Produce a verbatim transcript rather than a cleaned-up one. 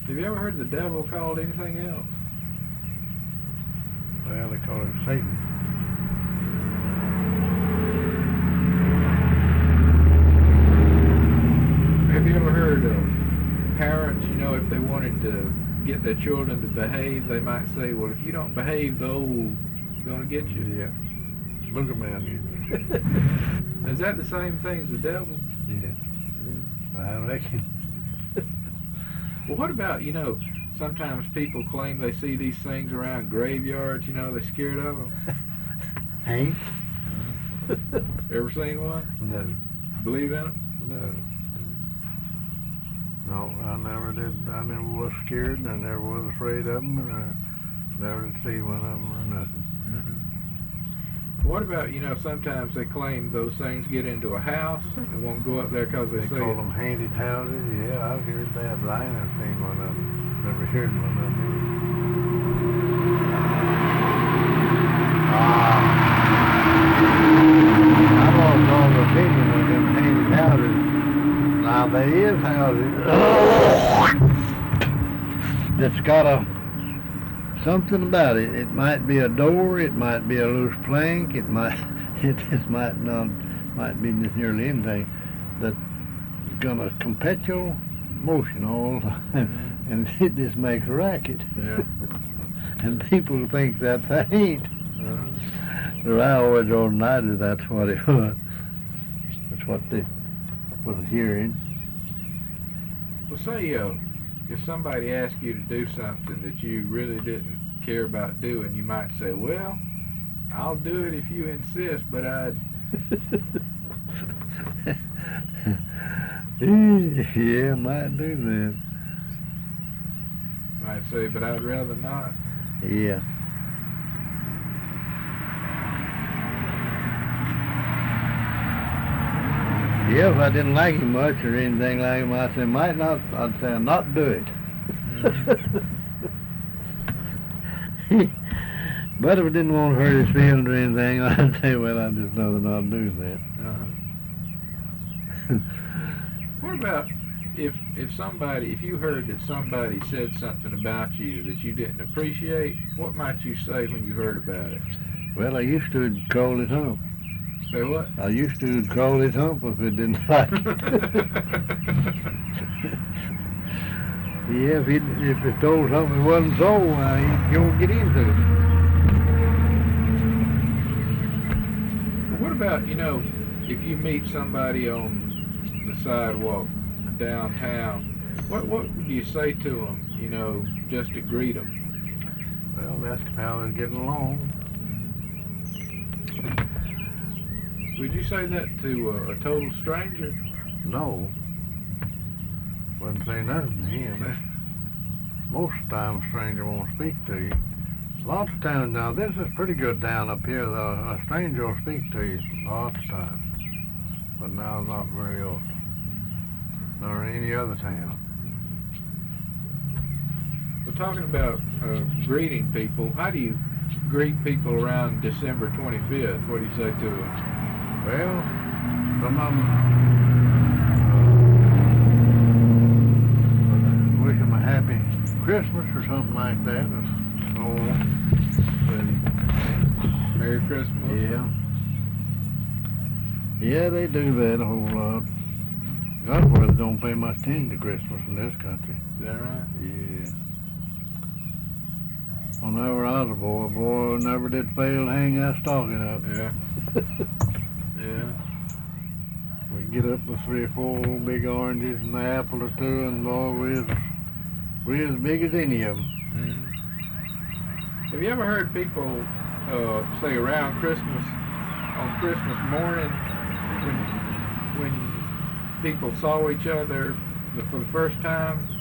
Have you ever heard the devil called anything else? Well, they call him Satan. Have you ever heard of parents, you know, if they wanted to get their children to behave, they might say, well, if you don't behave, the old gonna get you. Yeah. Boogerman usually. Is that the same thing as the devil? Yeah. I reckon. Well, what about, you know, sometimes people claim they see these things around graveyards, you know, they're scared of them. Hank? Ever seen one? No. Believe in them? No. No, I never did. I never was scared, and I never was afraid of them, and I never did see one of them or nothing. Mm-hmm. What about, you know, sometimes they claim those things get into a house and won't go up there because they, They see call it. them haunted houses. Yeah, I've heard that, but I ain't never seen one of them. Never heard one of them either. Ah. I've lost all the opinion of them haunted houses. Now, there is houses that's got a something about it. It might be a door, it might be a loose plank, it might it just might not might be just nearly anything that's gonna perpetual motion all the time, and it just makes a racket. Yeah. And people think that that ain't. Uh-huh. So I always decided that's what it was. That's what they was hearing. Well, say uh, if somebody asked you to do something that you really didn't care about doing, you might say, well, I'll do it if you insist, but I'd... Yeah, might do that. Might say, but I'd rather not. Yeah. Yeah, if I didn't like him much or anything like him, I'd say, might not, I'd say, not do it. Mm-hmm. But if I didn't want to hurt his feelings or anything, I'd say, well, I'd just rather not do that. Uh-huh. What about if if somebody, if you heard that somebody said something about you that you didn't appreciate, what might you say when you heard about it? Well, I used to call his hump. Say what? I used to call his hump if it didn't like it. Yeah, if it, if it told something wasn't so, uh, you don't get into it. What about, you know, if you meet somebody on the sidewalk downtown, what what do you say to them, you know, just to greet them? Well, ask them how they're getting along. Would you say that to a, a total stranger? No. Wouldn't say nothing to him. Most of the time a stranger won't speak to you. Lots of times now, this is pretty good down up here, though. A stranger will speak to you lots of times. But now not very often. Nor in any other town. We're talking about uh, greeting people. How do you greet people around December twenty-fifth? What do you say to them? Well, some of them uh, wish them a happy Christmas or something like that. Or so on. Merry Christmas. Yeah. Yeah, they do that a whole lot. God, where they don't pay much attention to Christmas in this country. Is that right? Yeah. Whenever I was a boy, boy never did fail to hang that stocking up. Yeah. Yeah. We'd get up with three or four big oranges and an apple or two, and boy, we was, we was as big as any of them. Mm-hmm. Have you ever heard people uh, say around Christmas, on Christmas morning, when when people saw each other for the first time,